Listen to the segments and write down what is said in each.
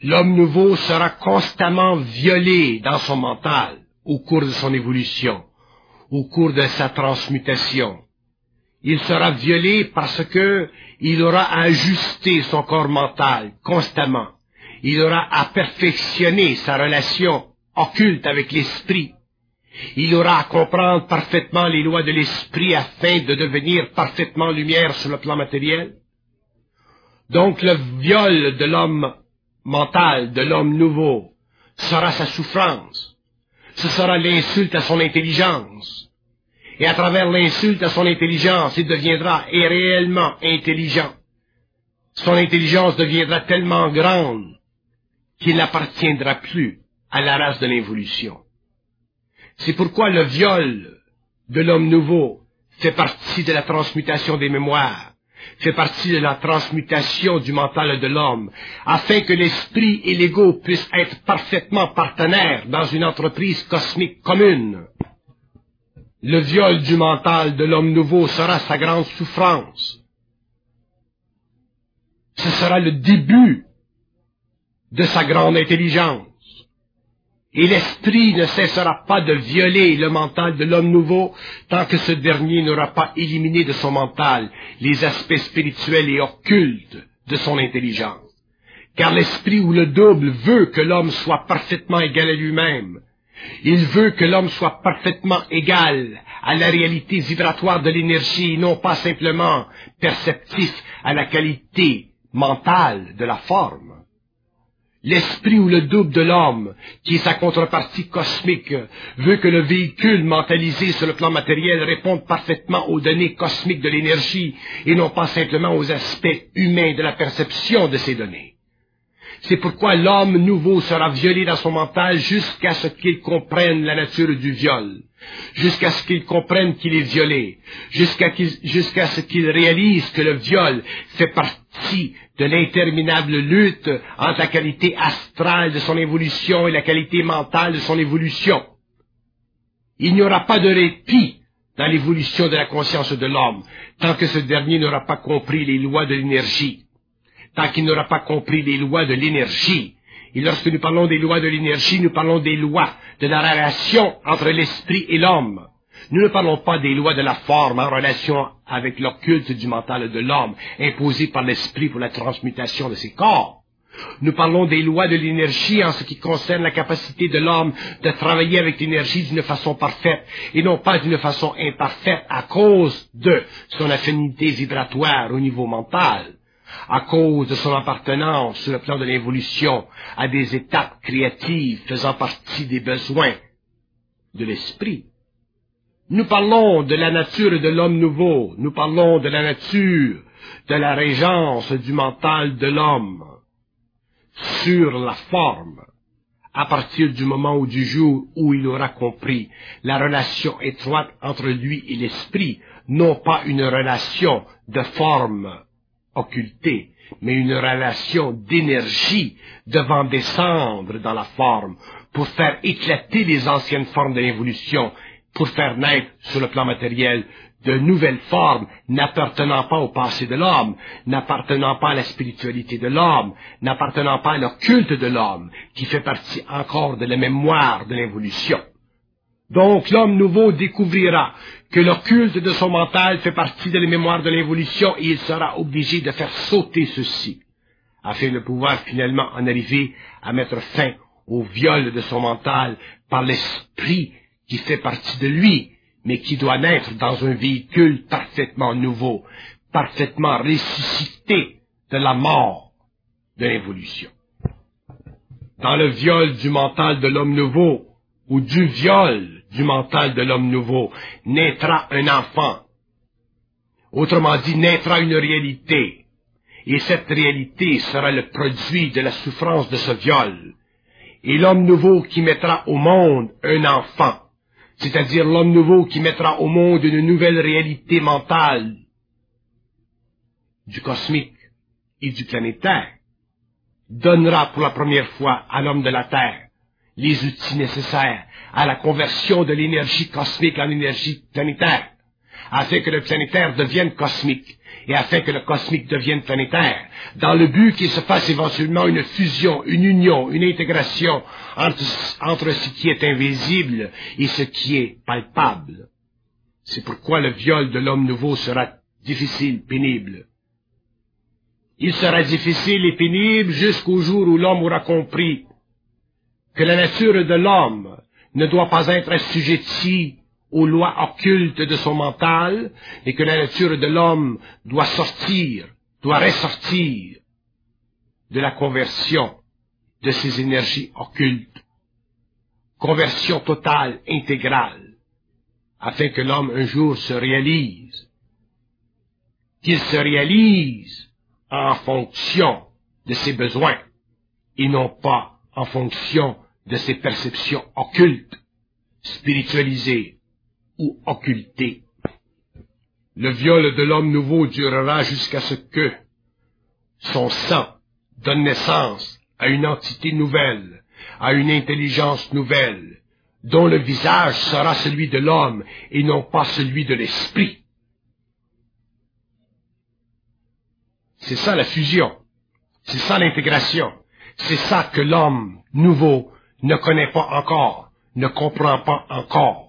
L'homme nouveau sera constamment violé dans son mental au cours de son évolution, au cours de sa transmutation. Il sera violé parce que il aura à ajuster son corps mental constamment. Il aura à perfectionner sa relation occulte avec l'esprit. Il aura à comprendre parfaitement les lois de l'esprit afin de devenir parfaitement lumière sur le plan matériel. Donc le viol de l'homme mental, de l'homme nouveau, sera sa souffrance. Ce sera l'insulte à son intelligence. Et à travers l'insulte à son intelligence, il deviendra réellement intelligent. Son intelligence deviendra tellement grande qu'il n'appartiendra plus à la race de l'involution. C'est pourquoi le viol de l'homme nouveau fait partie de la transmutation des mémoires, fait partie de la transmutation du mental de l'homme, afin que l'esprit et l'ego puissent être parfaitement partenaires dans une entreprise cosmique commune. Le viol du mental de l'homme nouveau sera sa grande souffrance. Ce sera le début de sa grande intelligence. Et l'esprit ne cessera pas de violer le mental de l'homme nouveau tant que ce dernier n'aura pas éliminé de son mental les aspects spirituels et occultes de son intelligence. Car l'esprit ou le double veut que l'homme soit parfaitement égal à lui-même. Il veut que l'homme soit parfaitement égal à la réalité vibratoire de l'énergie, non pas simplement perceptif à la qualité mentale de la forme. L'esprit ou le double de l'homme, qui est sa contrepartie cosmique, veut que le véhicule mentalisé sur le plan matériel réponde parfaitement aux données cosmiques de l'énergie et non pas simplement aux aspects humains de la perception de ces données. C'est pourquoi l'homme nouveau sera violé dans son mental jusqu'à ce qu'il comprenne la nature du viol, jusqu'à ce qu'il comprenne qu'il est violé, jusqu'à ce qu'il réalise que le viol fait partie de l'interminable lutte entre la qualité astrale de son évolution et la qualité mentale de son évolution. Il n'y aura pas de répit dans l'évolution de la conscience de l'homme, tant que ce dernier n'aura pas compris les lois de l'énergie. Tant qu'il n'aura pas compris les lois de l'énergie. Et lorsque nous parlons des lois de l'énergie, nous parlons des lois de la relation entre l'esprit et l'homme. Nous ne parlons pas des lois de la forme en relation avec l'occulte du mental de l'homme, imposées par l'esprit pour la transmutation de ses corps. Nous parlons des lois de l'énergie en ce qui concerne la capacité de l'homme de travailler avec l'énergie d'une façon parfaite et non pas d'une façon imparfaite à cause de son affinité vibratoire au niveau mental, à cause de son appartenance sur le plan de l'évolution à des étapes créatives faisant partie des besoins de l'esprit. Nous parlons de la nature de l'homme nouveau, nous parlons de la nature de la régence du mental de l'homme sur la forme, à partir du moment ou du jour où il aura compris la relation étroite entre lui et l'esprit, non pas une relation de forme occultée, mais une relation d'énergie devant descendre dans la forme pour faire éclater les anciennes formes de l'évolution, pour faire naître sur le plan matériel de nouvelles formes n'appartenant pas au passé de l'homme, n'appartenant pas à la spiritualité de l'homme, n'appartenant pas à l'occulte de l'homme, qui fait partie encore de la mémoire de l'évolution. Donc l'homme nouveau découvrira que l'occulte de son mental fait partie de la mémoire de l'évolution et il sera obligé de faire sauter ceci, afin de pouvoir finalement en arriver à mettre fin au viol de son mental par l'esprit qui fait partie de lui, mais qui doit naître dans un véhicule parfaitement nouveau, parfaitement ressuscité de la mort de l'évolution. Dans le viol du mental de l'homme nouveau, ou du viol du mental de l'homme nouveau, naîtra un enfant. Autrement dit, naîtra une réalité. Et cette réalité sera le produit de la souffrance de ce viol. Et l'homme nouveau qui mettra au monde un enfant, c'est-à-dire l'homme nouveau qui mettra au monde une nouvelle réalité mentale du cosmique et du planétaire, donnera pour la première fois à l'homme de la Terre les outils nécessaires à la conversion de l'énergie cosmique en énergie planétaire, afin que le planétaire devienne cosmique, et afin que le cosmique devienne planétaire, dans le but qu'il se fasse éventuellement une fusion, une union, une intégration entre ce qui est invisible et ce qui est palpable. C'est pourquoi le viol de l'homme nouveau sera difficile, pénible. Il sera difficile et pénible jusqu'au jour où l'homme aura compris que la nature de l'homme ne doit pas être assujettie aux lois occultes de son mental, et que la nature de l'homme doit ressortir de la conversion de ses énergies occultes. Conversion totale, intégrale, afin que l'homme un jour se réalise, qu'il se réalise en fonction de ses besoins, et non pas en fonction de ses perceptions occultes, spiritualisées ou occultées. Le viol de l'homme nouveau durera jusqu'à ce que son sang donne naissance à une entité nouvelle, à une intelligence nouvelle, dont le visage sera celui de l'homme et non pas celui de l'esprit. C'est ça la fusion, c'est ça l'intégration, c'est ça que l'homme nouveau ne connaît pas encore, ne comprend pas encore.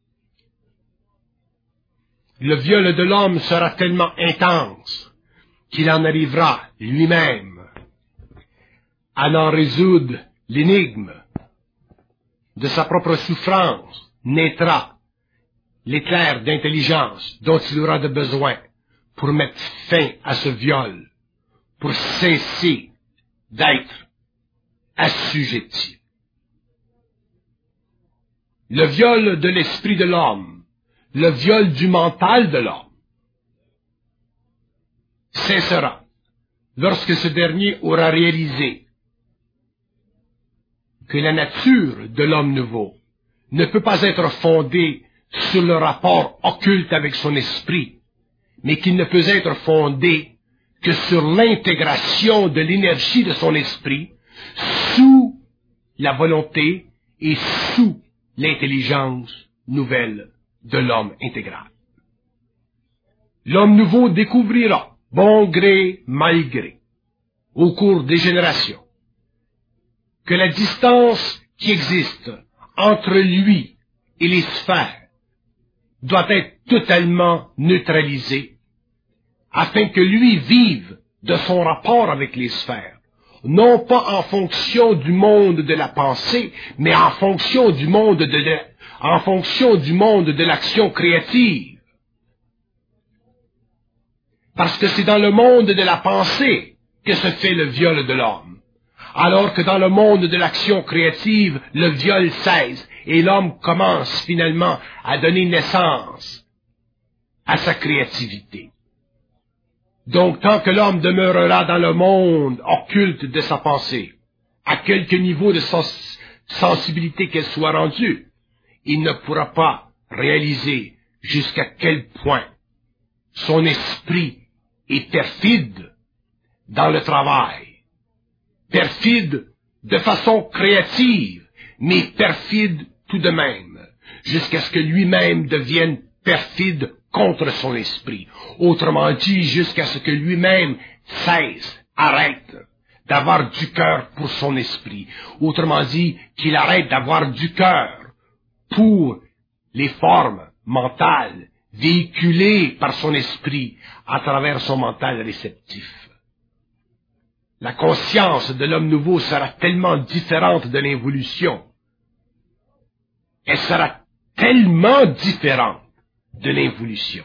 Le viol de l'homme sera tellement intense qu'il en arrivera lui-même à en résoudre l'énigme. De sa propre souffrance naîtra l'éclair d'intelligence dont il aura de besoin pour mettre fin à ce viol, pour cesser d'être assujetti. Le viol de l'esprit de l'homme, le viol du mental de l'homme, cessera lorsque ce dernier aura réalisé que la nature de l'homme nouveau ne peut pas être fondée sur le rapport occulte avec son esprit, mais qu'il ne peut être fondé que sur l'intégration de l'énergie de son esprit sous la volonté et sous l'intelligence nouvelle de l'homme intégral. L'homme nouveau découvrira, bon gré, mal gré, au cours des générations, que la distance qui existe entre lui et les sphères doit être totalement neutralisée, afin que lui vive de son rapport avec les sphères, non pas en fonction du monde de la pensée, mais en fonction du monde de l'action créative. Parce que c'est dans le monde de la pensée que se fait le viol de l'homme, alors que dans le monde de l'action créative, le viol cesse et l'homme commence finalement à donner naissance à sa créativité. Donc, tant que l'homme demeurera dans le monde occulte de sa pensée, à quelque niveau de sensibilité qu'elle soit rendue, il ne pourra pas réaliser jusqu'à quel point son esprit est perfide dans le travail, perfide de façon créative, mais perfide tout de même, jusqu'à ce que lui-même devienne perfide contre son esprit. Autrement dit, jusqu'à ce que lui-même arrête d'avoir du cœur pour son esprit. Autrement dit, qu'il arrête d'avoir du cœur pour les formes mentales véhiculées par son esprit à travers son mental réceptif. La conscience de l'homme nouveau sera tellement différente de l'involution. Elle sera tellement différente de l'involution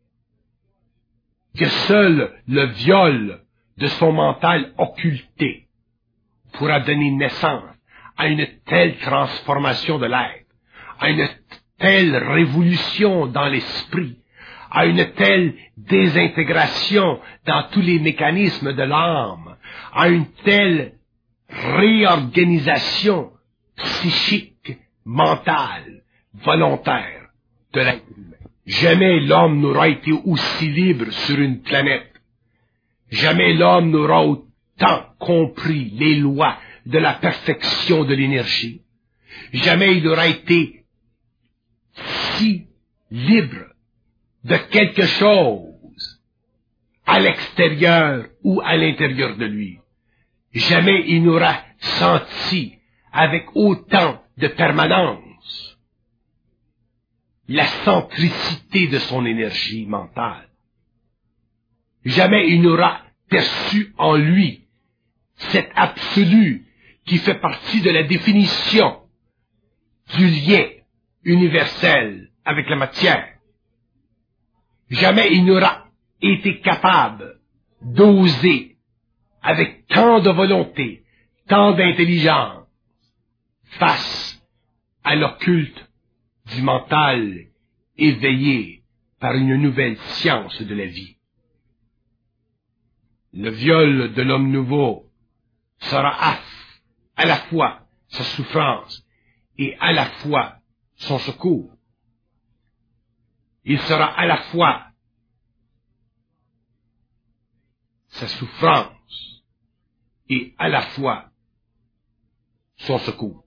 que seul le viol de son mental occulté pourra donner naissance à une telle transformation de l'être, à une telle révolution dans l'esprit, à une telle désintégration dans tous les mécanismes de l'âme, à une telle réorganisation psychique, mentale, volontaire de l'être humain. Jamais l'homme n'aura été aussi libre sur une planète. Jamais l'homme n'aura autant compris les lois de la perfection de l'énergie. Jamais il n'aura été si libre de quelque chose à l'extérieur ou à l'intérieur de lui. Jamais il n'aura senti avec autant de permanence la centricité de son énergie mentale. Jamais il n'aura perçu en lui cet absolu qui fait partie de la définition du lien universel avec la matière. Jamais il n'aura été capable d'oser avec tant de volonté, tant d'intelligence, face à l'occulte du mental éveillé par une nouvelle science de la vie. Le viol de l'homme nouveau sera à la fois sa souffrance et à la fois son secours. Il sera à la fois sa souffrance et à la fois son secours.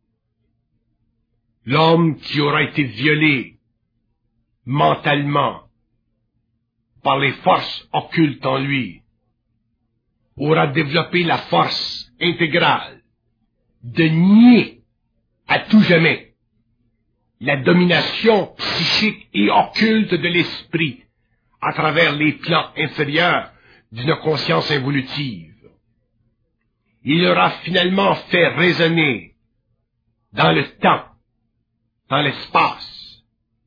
L'homme qui aura été violé mentalement par les forces occultes en lui aura développé la force intégrale de nier à tout jamais la domination psychique et occulte de l'esprit à travers les plans inférieurs d'une conscience évolutive. Il aura finalement fait résonner dans le temps, dans l'espace,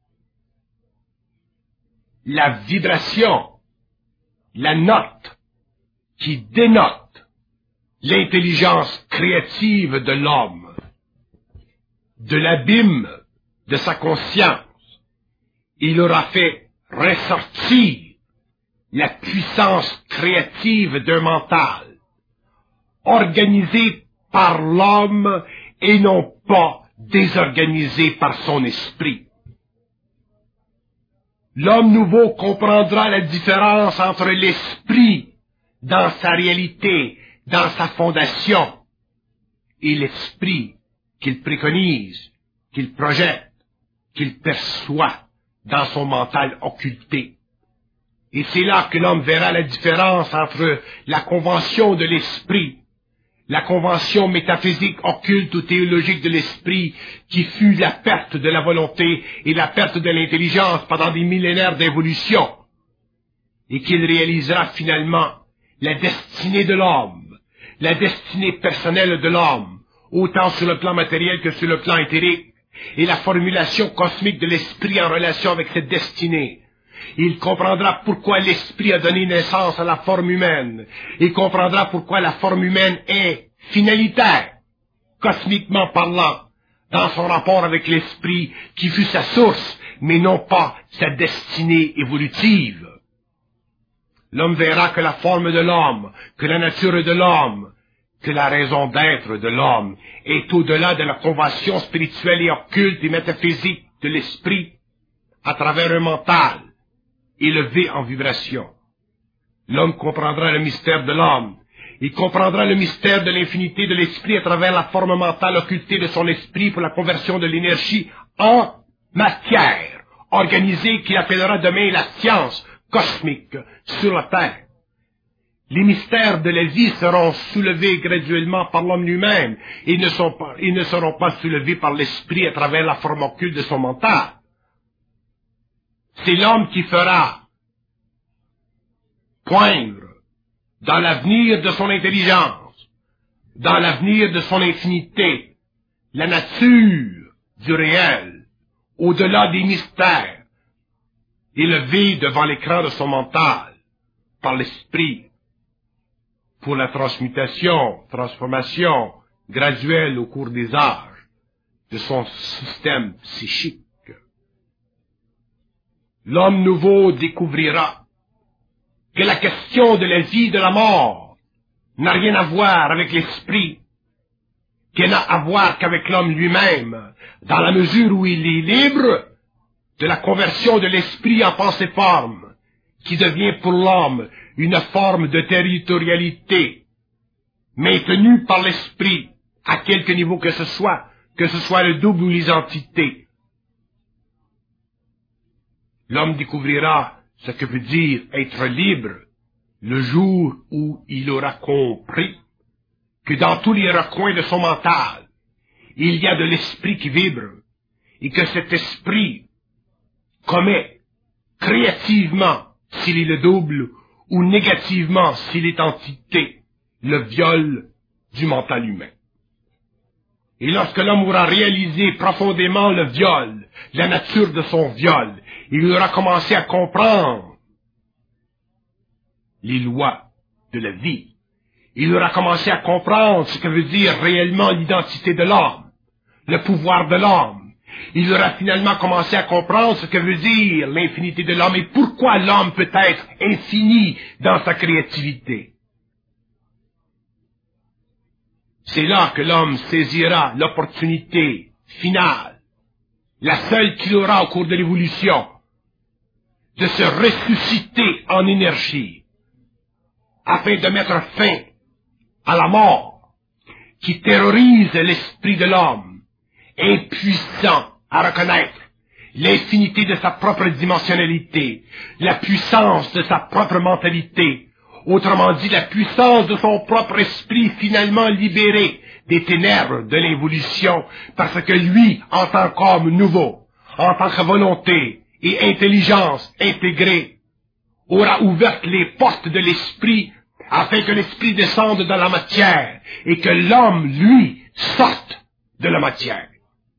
la vibration, la note qui dénote l'intelligence créative de l'homme, de l'abîme de sa conscience. Il aura fait ressortir la puissance créative d'un mental, organisé par l'homme et non pas désorganisé par son esprit. L'homme nouveau comprendra la différence entre l'esprit dans sa réalité, dans sa fondation, et l'esprit qu'il préconise, qu'il projette, qu'il perçoit dans son mental occulté. Et c'est là que l'homme verra la différence entre la convention de l'esprit, la convention métaphysique, occulte ou théologique de l'esprit, qui fut la perte de la volonté et la perte de l'intelligence pendant des millénaires d'évolution, et qu'il réalisera finalement la destinée de l'homme, la destinée personnelle de l'homme, autant sur le plan matériel que sur le plan éthérique, et la formulation cosmique de l'esprit en relation avec cette destinée. Il comprendra pourquoi l'esprit a donné naissance à la forme humaine. Il comprendra pourquoi la forme humaine est finalitaire, cosmiquement parlant, dans son rapport avec l'esprit qui fut sa source, mais non pas sa destinée évolutive. L'homme verra que la forme de l'homme, que la nature de l'homme, que la raison d'être de l'homme est au-delà de la convention spirituelle et occulte et métaphysique de l'esprit à travers un mental élevé en vibration. L'homme comprendra le mystère de l'homme. Il comprendra le mystère de l'infinité de l'esprit à travers la forme mentale occultée de son esprit pour la conversion de l'énergie en matière, organisée qu'il appellera demain la science cosmique sur la Terre. Les mystères de la vie seront soulevés graduellement par l'homme lui-même et ne seront pas soulevés par l'esprit à travers la forme occulte de son mental. C'est l'homme qui fera poindre dans l'avenir de son intelligence, dans l'avenir de son infinité, la nature du réel, au-delà des mystères, élevé devant l'écran de son mental par l'esprit, pour la transformation graduelle au cours des âges de son système psychique. L'homme nouveau découvrira que la question de la vie et de la mort n'a rien à voir avec l'esprit, qu'elle n'a à voir qu'avec l'homme lui-même, dans la mesure où il est libre de la conversion de l'esprit en pensée-forme, qui devient pour l'homme une forme de territorialité, maintenue par l'esprit, à quelque niveau que ce soit le double ou les entités. L'homme découvrira ce que veut dire être libre le jour où il aura compris que dans tous les recoins de son mental, il y a de l'esprit qui vibre, et que cet esprit commet créativement, s'il est le double, ou négativement, s'il est entité, le viol du mental humain. Et lorsque l'homme aura réalisé profondément le viol, la nature de son viol, il aura commencé à comprendre les lois de la vie. Il aura commencé à comprendre ce que veut dire réellement l'identité de l'homme, le pouvoir de l'homme. Il aura finalement commencé à comprendre ce que veut dire l'infinité de l'homme et pourquoi l'homme peut être infini dans sa créativité. C'est là que l'homme saisira l'opportunité finale, la seule qu'il aura au cours de l'évolution, de se ressusciter en énergie, afin de mettre fin à la mort qui terrorise l'esprit de l'homme, impuissant à reconnaître l'infinité de sa propre dimensionnalité, la puissance de sa propre mentalité, autrement dit la puissance de son propre esprit finalement libéré des ténèbres de l'évolution, parce que lui, en tant qu'homme nouveau, en tant que volonté et intelligence intégrée, aura ouvert les portes de l'esprit afin que l'esprit descende dans la matière et que l'homme, lui, sorte de la matière.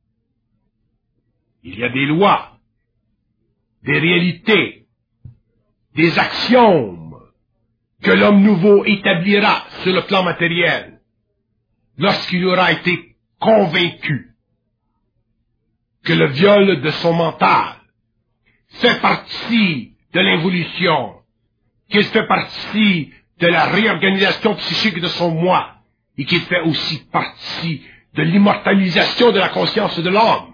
Il y a des lois, des réalités, des axiomes que l'homme nouveau établira sur le plan matériel lorsqu'il aura été convaincu que le viol de son mental fait partie de l'évolution, qu'il fait partie de la réorganisation psychique de son moi et qu'il fait aussi partie de l'immortalisation de la conscience de l'homme.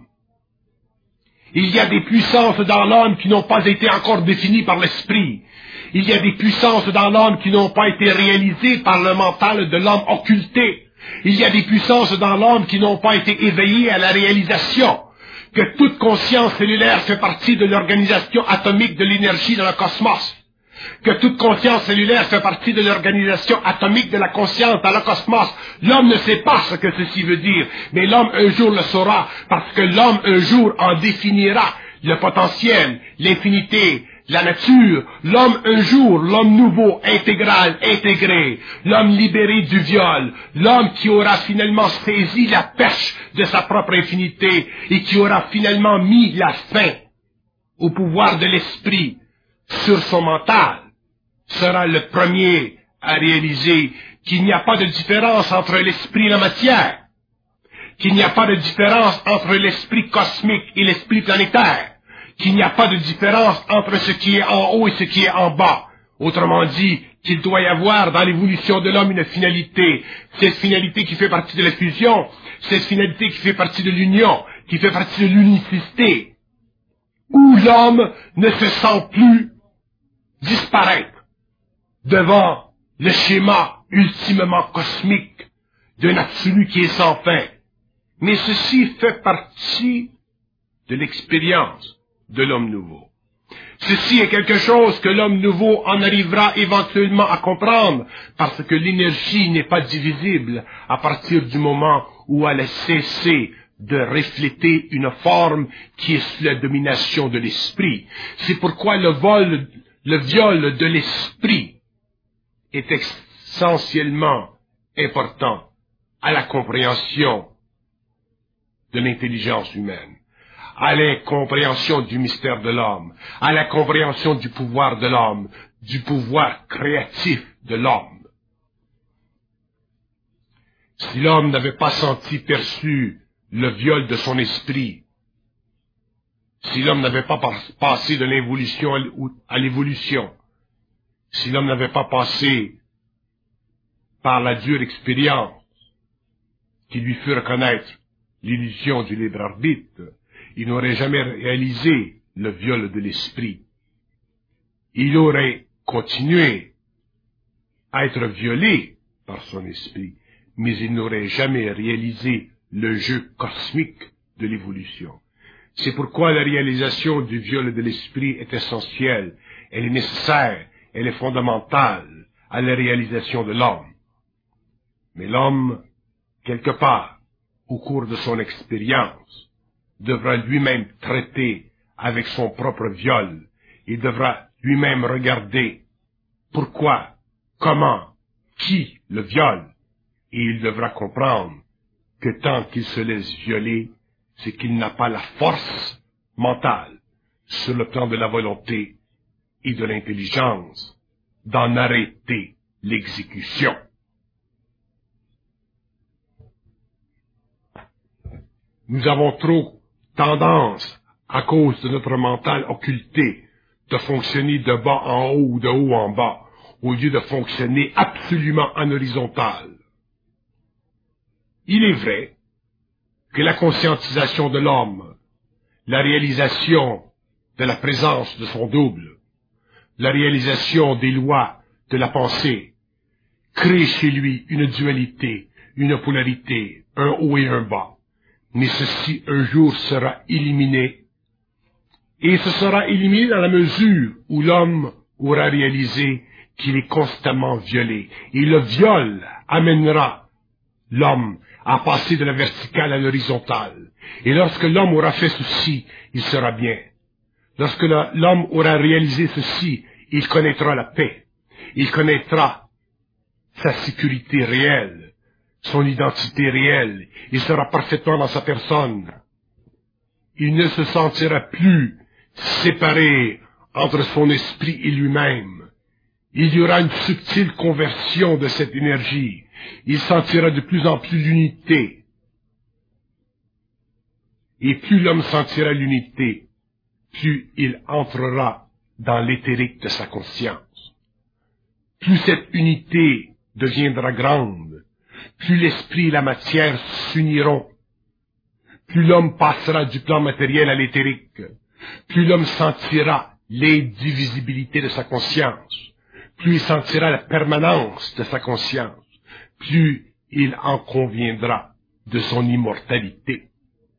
Il y a des puissances dans l'homme qui n'ont pas été encore définies par l'esprit. Il y a des puissances dans l'homme qui n'ont pas été réalisées par le mental de l'homme occulté. Il y a des puissances dans l'homme qui n'ont pas été éveillées à la réalisation que toute conscience cellulaire fait partie de l'organisation atomique de l'énergie dans le cosmos. Que toute conscience cellulaire fait partie de l'organisation atomique de la conscience dans le cosmos. L'homme ne sait pas ce que ceci veut dire, mais l'homme un jour le saura, parce que l'homme un jour en définira le potentiel, l'infinité, la nature. L'homme un jour, l'homme nouveau, intégral, intégré, l'homme libéré du viol, l'homme qui aura finalement saisi la perche de sa propre infinité et qui aura finalement mis la fin au pouvoir de l'esprit sur son mental, sera le premier à réaliser qu'il n'y a pas de différence entre l'esprit et la matière, qu'il n'y a pas de différence entre l'esprit cosmique et l'esprit planétaire, qu'il n'y a pas de différence entre ce qui est en haut et ce qui est en bas. Autrement dit, qu'il doit y avoir dans l'évolution de l'homme une finalité, cette finalité qui fait partie de la fusion, cette finalité qui fait partie de l'union, qui fait partie de l'unicité, où l'homme ne se sent plus disparaître devant le schéma ultimement cosmique d'un absolu qui est sans fin. Mais ceci fait partie de l'expérience de l'homme nouveau. Ceci est quelque chose que l'homme nouveau en arrivera éventuellement à comprendre, parce que l'énergie n'est pas divisible à partir du moment où elle a cessé de refléter une forme qui est sous la domination de l'esprit. C'est pourquoi le viol de l'esprit est essentiellement important à la compréhension de l'intelligence humaine, à la compréhension du mystère de l'homme, à la compréhension du pouvoir de l'homme, du pouvoir créatif de l'homme. Si l'homme n'avait pas senti, perçu le viol de son esprit, si l'homme n'avait pas passé de l'involution à l'évolution, si l'homme n'avait pas passé par la dure expérience qui lui fit reconnaître l'illusion du libre arbitre, il n'aurait jamais réalisé le viol de l'esprit. Il aurait continué à être violé par son esprit, mais il n'aurait jamais réalisé le jeu cosmique de l'évolution. C'est pourquoi la réalisation du viol de l'esprit est essentielle, elle est nécessaire, elle est fondamentale à la réalisation de l'homme. Mais l'homme, quelque part, au cours de son expérience, devra lui-même traiter avec son propre viol. Il devra lui-même regarder pourquoi, comment, qui le viole. Et il devra comprendre que tant qu'il se laisse violer, c'est qu'il n'a pas la force mentale, sur le plan de la volonté et de l'intelligence, d'en arrêter l'exécution. Nous avons trop tendance, à cause de notre mental occulté, de fonctionner de bas en haut ou de haut en bas, au lieu de fonctionner absolument en horizontal. Il est vrai que la conscientisation de l'homme, la réalisation de la présence de son double, la réalisation des lois de la pensée, crée chez lui une dualité, une polarité, un haut et un bas. Mais ceci un jour sera éliminé, et ce sera éliminé dans la mesure où l'homme aura réalisé qu'il est constamment violé. Et le viol amènera l'homme à passer de la verticale à l'horizontale. Et lorsque l'homme aura fait ceci, il sera bien. Lorsque l'homme aura réalisé ceci, il connaîtra la paix. Il connaîtra sa sécurité réelle, son identité réelle. Il sera parfaitement dans sa personne. Il ne se sentira plus séparé entre son esprit et lui-même. Il y aura une subtile conversion de cette énergie. Il sentira de plus en plus l'unité. Et plus l'homme sentira l'unité, plus il entrera dans l'éthérique de sa conscience. Plus cette unité deviendra grande, plus l'esprit et la matière s'uniront, plus l'homme passera du plan matériel à l'éthérique, plus l'homme sentira l'indivisibilité de sa conscience, plus il sentira la permanence de sa conscience, plus il en conviendra de son immortalité.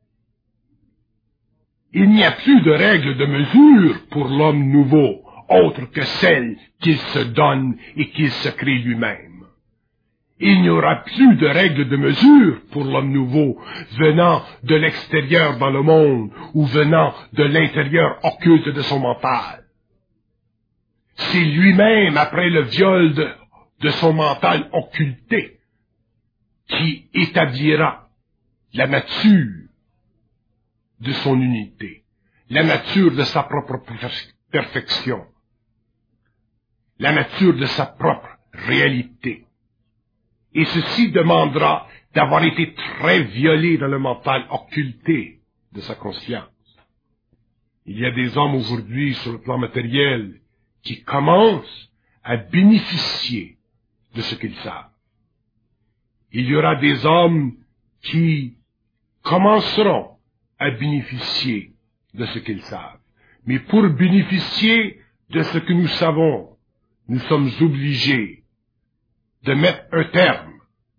Il n'y a plus de règles de mesure pour l'homme nouveau, autre que celles qu'il se donne et qu'il se crée lui-même. Il n'y aura plus de règles de mesure pour l'homme nouveau, venant de l'extérieur dans le monde, ou venant de l'intérieur occulte de son mental. C'est lui-même, après le viol de son mental occulté, qui établira la nature de son unité, la nature de sa propre perfection, la nature de sa propre réalité. Et ceci demandera d'avoir été très violé dans le mental occulté de sa conscience. Il y a des hommes aujourd'hui sur le plan matériel qui commencent à bénéficier de ce qu'ils savent. Il y aura des hommes qui commenceront à bénéficier de ce qu'ils savent. Mais pour bénéficier de ce que nous savons, nous sommes obligés de mettre un terme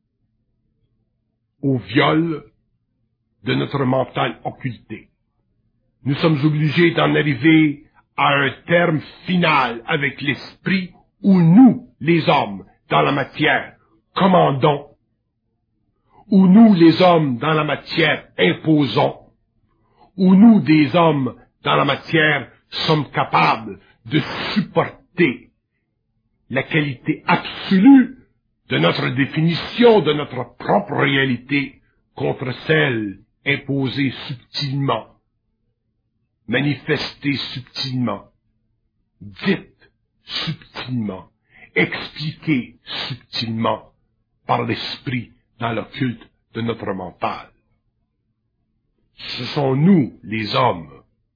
au viol de notre mental occulté. Nous sommes obligés d'en arriver à un terme final avec l'esprit où nous, les hommes, dans la matière, commandons, où nous, les hommes, dans la matière, imposons, où nous, des hommes, dans la matière, sommes capables de supporter la qualité absolue de notre définition de notre propre réalité contre celle imposée subtilement, manifestée subtilement, dite subtilement, expliquée subtilement par l'esprit dans l'occulte de notre mental. Ce sont nous, les hommes,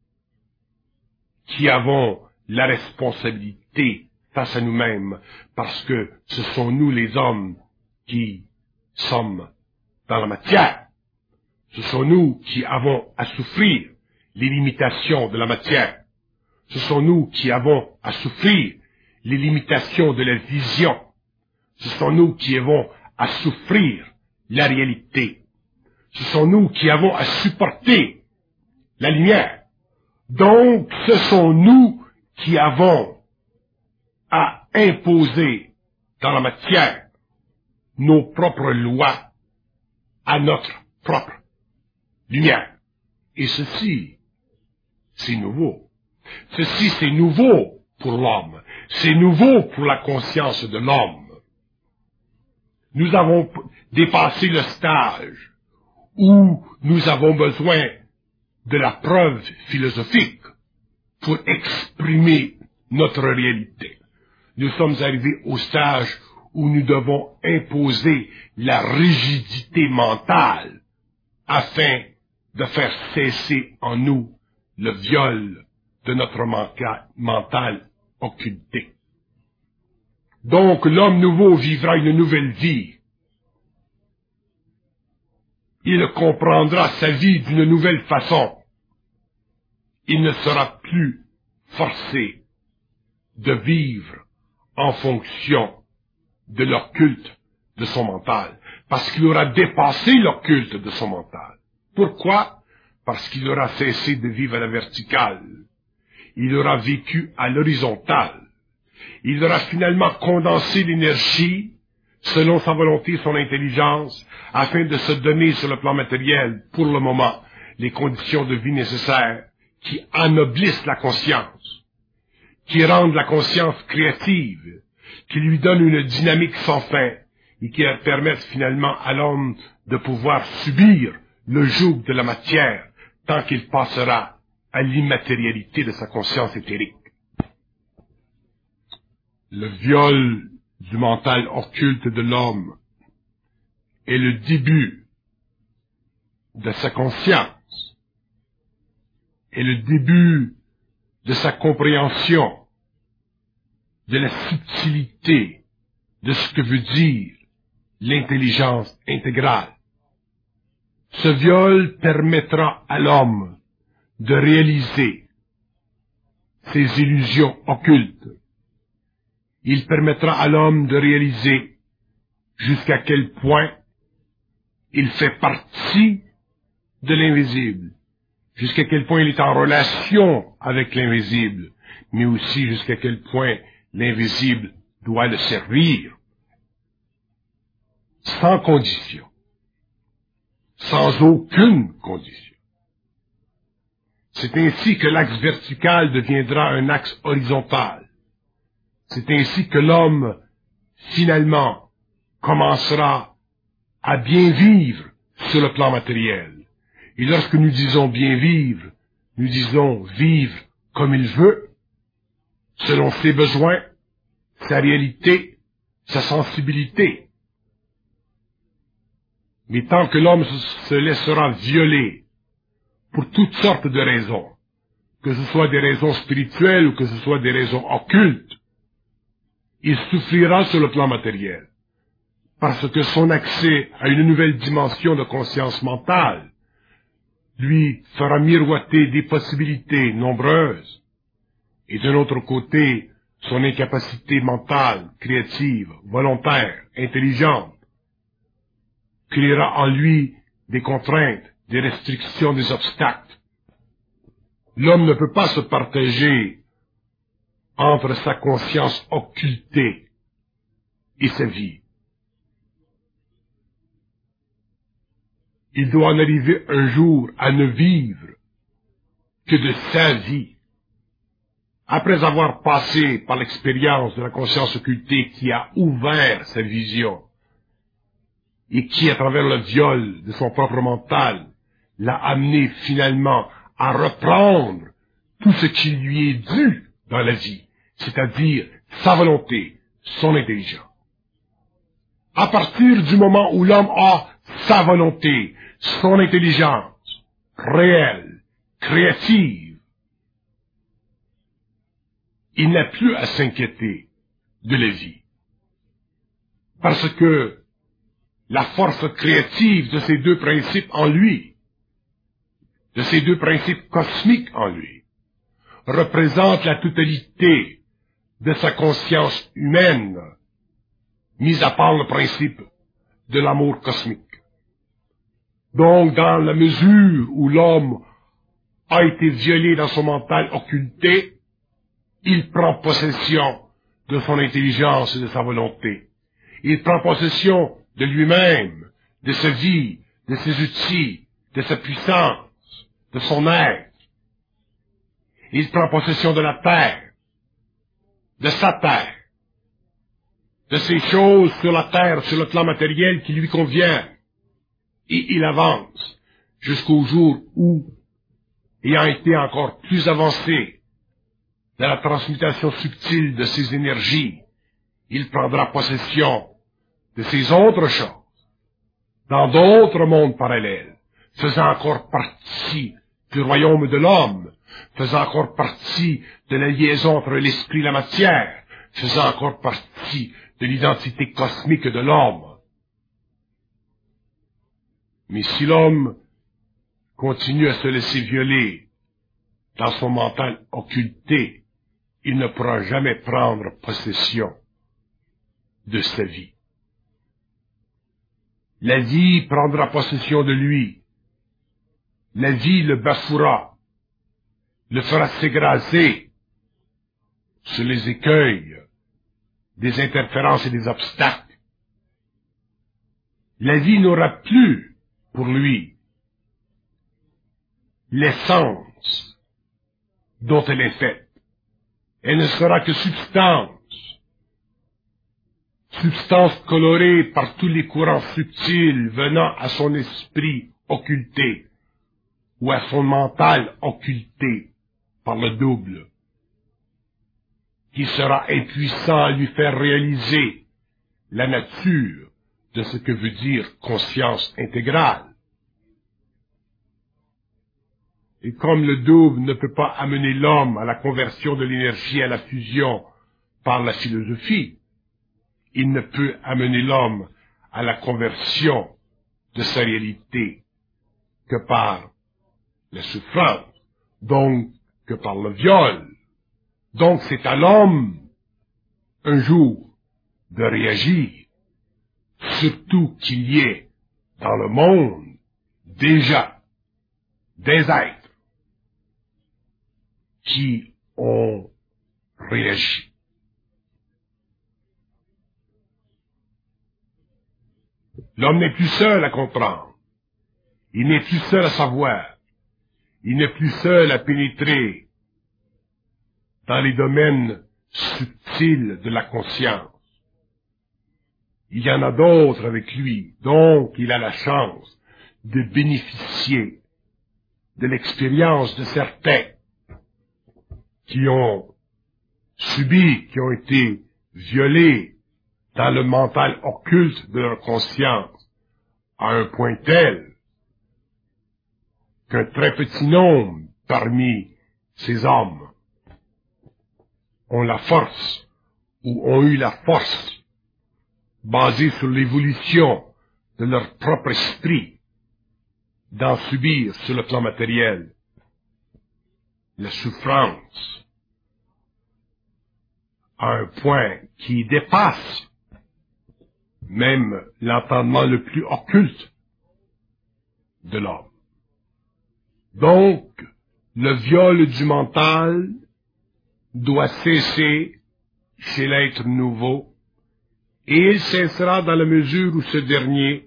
qui avons la responsabilité face à nous-mêmes, parce que ce sont nous, les hommes, qui sommes dans la matière. Ce sont nous qui avons à souffrir les limitations de la matière. Ce sont nous qui avons à souffrir les limitations de la vision. Ce sont nous qui avons à souffrir la réalité. Ce sont nous qui avons à supporter la lumière. Donc, ce sont nous qui avons à imposer dans la matière nos propres lois à notre propre lumière. Et ceci, c'est nouveau. Ceci, c'est nouveau pour l'homme. C'est nouveau pour la conscience de l'homme. Nous avons dépassé le stage où nous avons besoin de la preuve philosophique pour exprimer notre réalité. Nous sommes arrivés au stage où nous devons imposer la rigidité mentale afin de faire cesser en nous le viol de notre mental occulté. Donc l'homme nouveau vivra une nouvelle vie. Il comprendra sa vie d'une nouvelle façon. Il ne sera plus forcé de vivre en fonction de l'occulte de son mental, parce qu'il aura dépassé l'occulte de son mental. Pourquoi? Parce qu'il aura cessé de vivre à la verticale. Il aura vécu à l'horizontale. Il aura finalement condensé l'énergie selon sa volonté et son intelligence afin de se donner sur le plan matériel, pour le moment, les conditions de vie nécessaires qui anoblissent la conscience, qui rendent la conscience créative, qui lui donnent une dynamique sans fin et qui permettent finalement à l'homme de pouvoir subir le joug de la matière tant qu'il passera à l'immatérialité de sa conscience éthérique. Le viol du mental occulte de l'homme est le début de sa conscience, est le début de sa compréhension de la subtilité de ce que veut dire l'intelligence intégrale. Ce viol permettra à l'homme de réaliser ses illusions occultes. Il permettra à l'homme de réaliser jusqu'à quel point il fait partie de l'invisible, jusqu'à quel point il est en relation avec l'invisible, mais aussi jusqu'à quel point l'invisible doit le servir, sans condition, sans aucune condition. C'est ainsi que l'axe vertical deviendra un axe horizontal. C'est ainsi que l'homme, finalement, commencera à bien vivre sur le plan matériel. Et lorsque nous disons bien vivre, nous disons vivre comme il veut, selon ses besoins, sa réalité, sa sensibilité. Mais tant que l'homme se laissera violer pour toutes sortes de raisons, que ce soit des raisons spirituelles ou que ce soit des raisons occultes, il souffrira sur le plan matériel, parce que son accès à une nouvelle dimension de conscience mentale lui fera miroiter des possibilités nombreuses, et d'un autre côté, son incapacité mentale, créative, volontaire, intelligente, créera en lui des contraintes, des restrictions, des obstacles. L'homme ne peut pas se partager entre sa conscience occultée et sa vie. Il doit en arriver un jour à ne vivre que de sa vie. Après avoir passé par l'expérience de la conscience occultée qui a ouvert sa vision et qui, à travers le viol de son propre mental, l'a amené finalement à reprendre tout ce qui lui est dû dans la vie, c'est-à-dire sa volonté, son intelligence. À partir du moment où l'homme a sa volonté, son intelligence réelle, créative, il n'a plus à s'inquiéter de la vie. Parce que la force créative de ces deux principes en lui, de ces deux principes cosmiques en lui, représente la totalité de sa conscience humaine, mis à part le principe de l'amour cosmique. Donc, dans la mesure où l'homme a été violé dans son mental occulté, il prend possession de son intelligence et de sa volonté. Il prend possession de lui-même, de sa vie, de ses outils, de sa puissance, de son être. Il prend possession de la terre, de sa terre, de ces choses sur la terre, sur le plan matériel qui lui conviennent. Et il avance jusqu'au jour où, ayant été encore plus avancé dans la transmutation subtile de ses énergies, il prendra possession de ces autres choses, dans d'autres mondes parallèles, faisant encore partie du royaume de l'homme, faisant encore partie de la liaison entre l'esprit et la matière, faisant encore partie de l'identité cosmique de l'homme. Mais si l'homme continue à se laisser violer dans son mental occulté, il ne pourra jamais prendre possession de sa vie. La vie prendra possession de lui. La vie le bafouera, le fera s'écraser sur les écueils des interférences et des obstacles. La vie n'aura plus pour lui l'essence dont elle est faite. Elle ne sera que substance colorée par tous les courants subtils venant à son esprit occulté ou à son mental occulté par le double, qui sera impuissant à lui faire réaliser la nature de ce que veut dire conscience intégrale. Et comme le double ne peut pas amener l'homme à la conversion de l'énergie à la fusion par la philosophie, il ne peut amener l'homme à la conversion de sa réalité que par la souffrance, donc que par le viol. Donc c'est à l'homme, un jour, de réagir, surtout qu'il y ait dans le monde déjà des êtres qui ont réagi. L'homme n'est plus seul à comprendre. Il n'est plus seul à savoir. Il n'est plus seul à pénétrer dans les domaines subtils de la conscience. Il y en a d'autres avec lui, donc il a la chance de bénéficier de l'expérience de certains qui ont subi, qui ont été violés dans le mental occulte de leur conscience, à un point tel qu'un très petit nombre parmi ces hommes ont la force, ou ont eu la force, basée sur l'évolution de leur propre esprit, d'en subir sur le plan matériel la souffrance à un point qui dépasse même l'entendement le plus occulte de l'homme. Donc, le viol du mental doit cesser chez l'être nouveau, et il cessera dans la mesure où ce dernier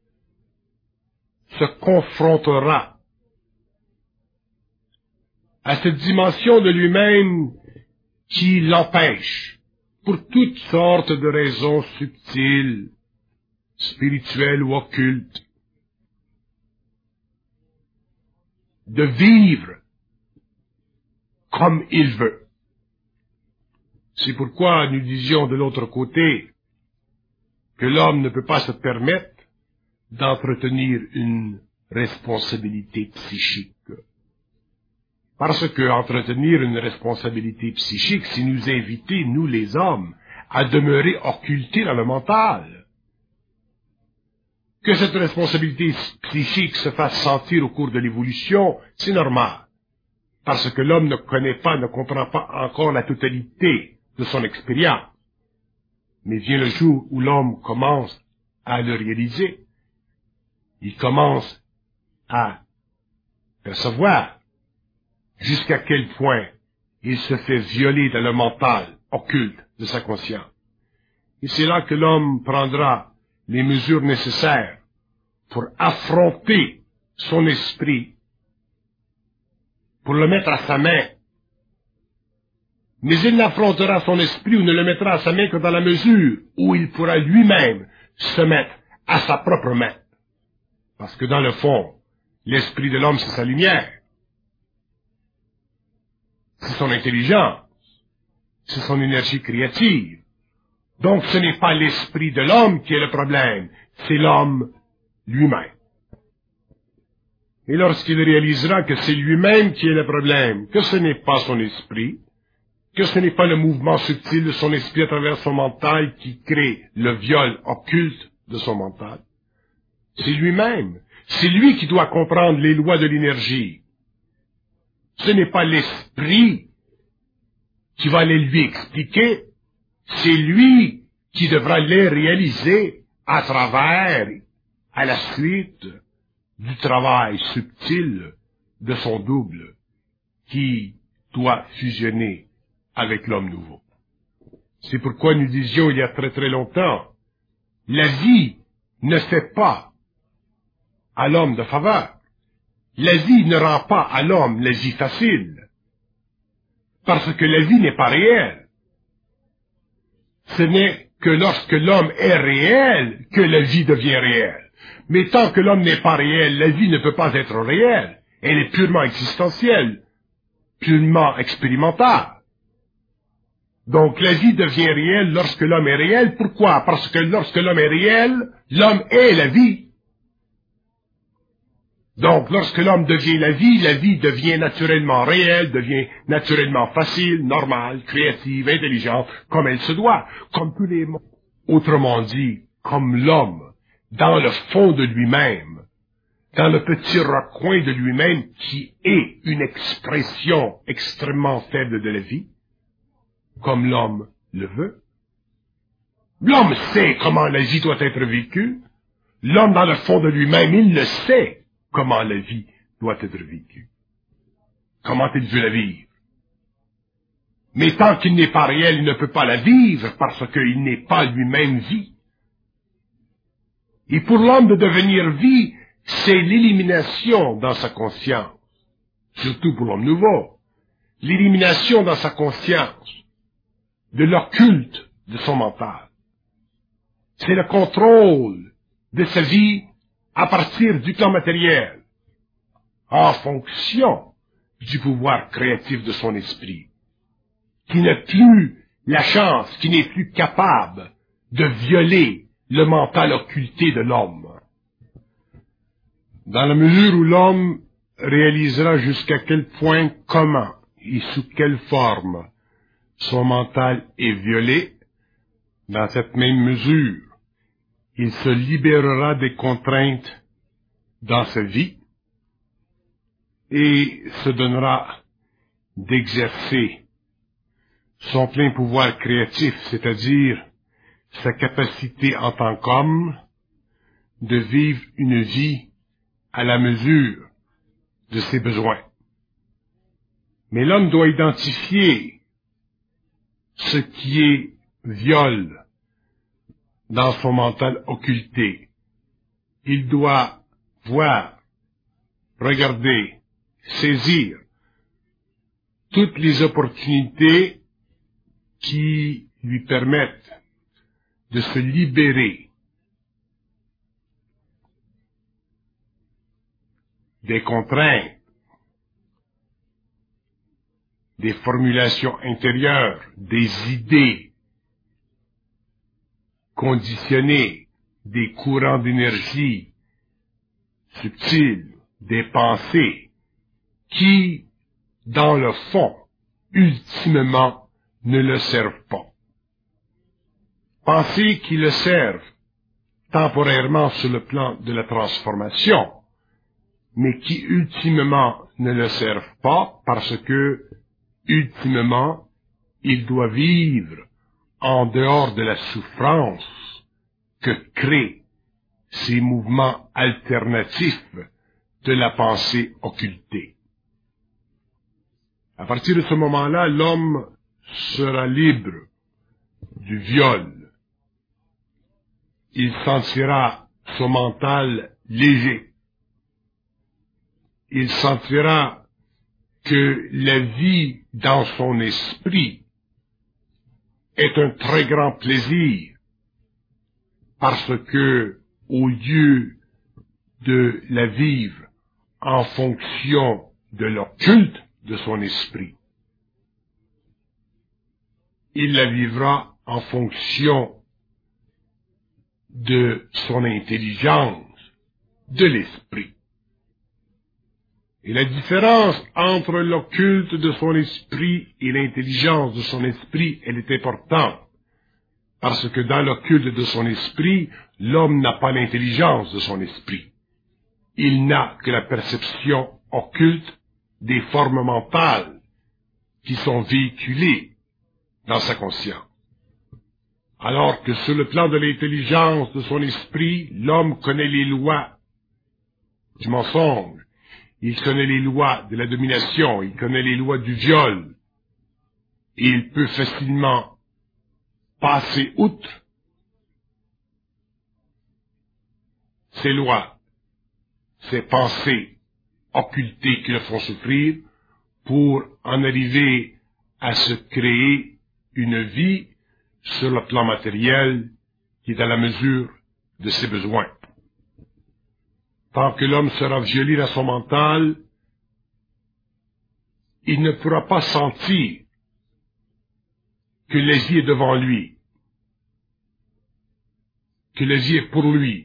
se confrontera à cette dimension de lui-même qui l'empêche, pour toutes sortes de raisons subtiles, spirituelles ou occultes, de vivre comme il veut. C'est pourquoi nous disions de l'autre côté que l'homme ne peut pas se permettre d'entretenir une responsabilité psychique. Parce que entretenir une responsabilité psychique, c'est nous inviter, nous les hommes, à demeurer occultés dans le mental. Que cette responsabilité psychique se fasse sentir au cours de l'évolution, c'est normal. Parce que l'homme ne connaît pas, ne comprend pas encore la totalité de son expérience. Mais vient le jour où l'homme commence à le réaliser. Il commence à percevoir jusqu'à quel point il se fait violer dans le mental occulte de sa conscience. Et c'est là que l'homme prendra les mesures nécessaires pour affronter son esprit, pour le mettre à sa main. Mais il n'affrontera son esprit ou ne le mettra à sa main que dans la mesure où il pourra lui-même se mettre à sa propre main. Parce que dans le fond, l'esprit de l'homme, c'est sa lumière. C'est son intelligence. C'est son énergie créative. Donc ce n'est pas l'esprit de l'homme qui est le problème, c'est l'homme lui-même. Et lorsqu'il réalisera que c'est lui-même qui est le problème, que ce n'est pas son esprit, que ce n'est pas le mouvement subtil de son esprit à travers son mental qui crée le viol occulte de son mental, c'est lui-même. C'est lui qui doit comprendre les lois de l'énergie. Ce n'est pas l'esprit qui va les lui expliquer, c'est lui qui devra les réaliser à travers, à la suite du travail subtil de son double qui doit fusionner avec l'homme nouveau. C'est pourquoi nous disions il y a très très longtemps, la vie ne fait pas à l'homme de faveur. La vie ne rend pas à l'homme la vie facile. Parce que la vie n'est pas réelle. Ce n'est que lorsque l'homme est réel que la vie devient réelle. Mais tant que l'homme n'est pas réel, la vie ne peut pas être réelle. Elle est purement existentielle, purement expérimentale. Donc la vie devient réelle lorsque l'homme est réel. Pourquoi? Parce que lorsque l'homme est réel, l'homme est la vie. Donc lorsque l'homme devient la vie devient naturellement réelle, devient naturellement facile, normale, créative, intelligente, comme elle se doit, comme tous les mondes. Autrement dit, comme l'homme, dans le fond de lui-même, dans le petit recoin de lui-même qui est une expression extrêmement faible de la vie, comme l'homme le veut. L'homme sait comment la vie doit être vécue. L'homme, dans le fond de lui-même, il le sait comment la vie doit être vécue. Comment il veut la vivre. Mais tant qu'il n'est pas réel, il ne peut pas la vivre parce qu'il n'est pas lui-même vie. Et pour l'homme de devenir vie, c'est l'élimination dans sa conscience, surtout pour l'homme nouveau, l'élimination dans sa conscience de l'occulte de son mental. C'est le contrôle de sa vie à partir du plan matériel, en fonction du pouvoir créatif de son esprit, qui n'a plus la chance, qui n'est plus capable de violer le mental occulté de l'homme. Dans la mesure où l'homme réalisera jusqu'à quel point, comment et sous quelle forme son mental est violé, dans cette même mesure, il se libérera des contraintes dans sa vie et se donnera d'exercer son plein pouvoir créatif, c'est-à-dire sa capacité en tant qu'homme de vivre une vie à la mesure de ses besoins. Mais l'homme doit identifier ce qui est viol dans son mental occulté. Il doit voir, regarder, saisir toutes les opportunités qui lui permettent de se libérer des contraintes, des formulations intérieures, des idées conditionnées, des courants d'énergie subtils, des pensées qui, dans le fond, ultimement, ne le servent pas. Pensées qui le servent temporairement sur le plan de la transformation, mais qui ultimement ne le servent pas parce que, ultimement, il doit vivre en dehors de la souffrance que créent ces mouvements alternatifs de la pensée occultée. À partir de ce moment-là, l'homme sera libre du viol. Il sentira son mental léger. Il sentira que la vie dans son esprit est un très grand plaisir, parce que, au lieu de la vivre en fonction de l'occulte de son esprit, il la vivra en fonction de son intelligence, de l'esprit. Et la différence entre l'occulte de son esprit et l'intelligence de son esprit, elle est importante. Parce que dans l'occulte de son esprit, l'homme n'a pas l'intelligence de son esprit. Il n'a que la perception occulte des formes mentales qui sont véhiculées dans sa conscience. Alors que sur le plan de l'intelligence de son esprit, l'homme connaît les lois du mensonge, il connaît les lois de la domination, il connaît les lois du viol, et il peut facilement passer outre ces lois, ces pensées occultées qui le font souffrir, pour en arriver à se créer une vie sur le plan matériel qui est à la mesure de ses besoins. Tant que l'homme sera violé dans son mental, il ne pourra pas sentir que la vie est devant lui, que la vie est pour lui,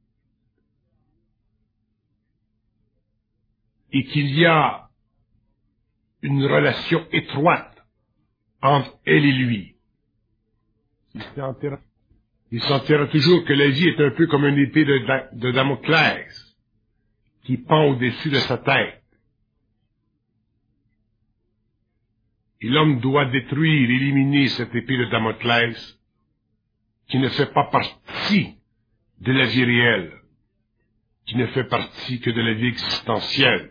et qu'il y a une relation étroite entre elle et lui. Il sentira toujours que la vie est un peu comme une épée de Damoclès qui pend au-dessus de sa tête. Et l'homme doit détruire, éliminer cette épée de Damoclès qui ne fait pas partie de la vie réelle, qui ne fait partie que de la vie existentielle.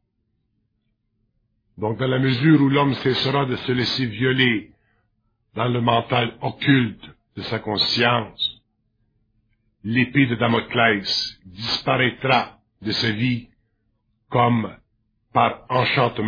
Donc, dans la mesure où l'homme cessera de se laisser violer dans le mental occulte de sa conscience, l'épée de Damoclès disparaîtra de sa vie comme par enchantement.